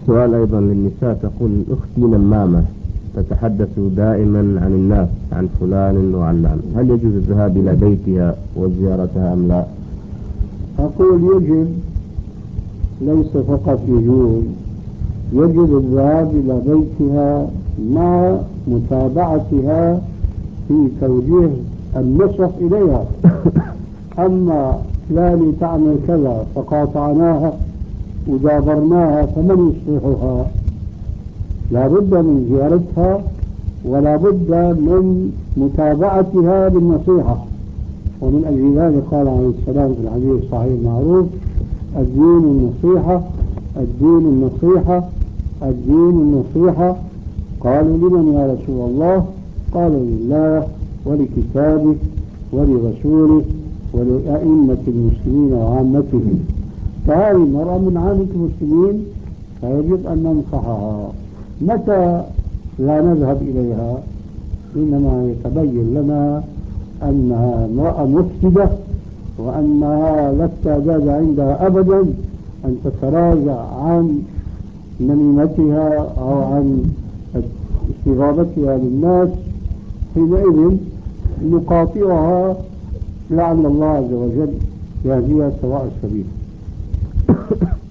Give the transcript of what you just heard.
سؤال أيضا للنساء، تقول أختي نمامة تتحدث دائما عن الناس، عن فلان وعلان، هل يجوز الذهاب إلى بيتها وزيارتها أم لا؟ أقول يجب، ليس فقط يجوز، يجب الذهاب إلى بيتها مع متابعتها في توجيه النصح إليها. أما فلان تعمل كذا فقاطعناها وجابرناها فمن يصلحها؟ لا بد من زيارتها ولا بد من متابعتها بالنصيحة. ومن أجل ذلك قال عليه السلام في الحديث الصحيح المعروف: الدين النصيحة، الدين النصيحة، الدين النصيحة. قالوا: لمن يا رسول الله؟ قال: لله ولكتابه ولرسوله ولأئمة المسلمين وعامتهم. فهذه المرأة من عامة المسلمين فيجب أن ننصحها. متى لا نذهب إليها؟ إنما يتبين لنا أنها امرأة مفسدة وأنها لا استعداد عندها أبدا أن تتراجع عن نميمتها أو عن استغاثتها للناس. حينئذ نقاطعها لعل الله عز وجل يهديها سواء السبيل.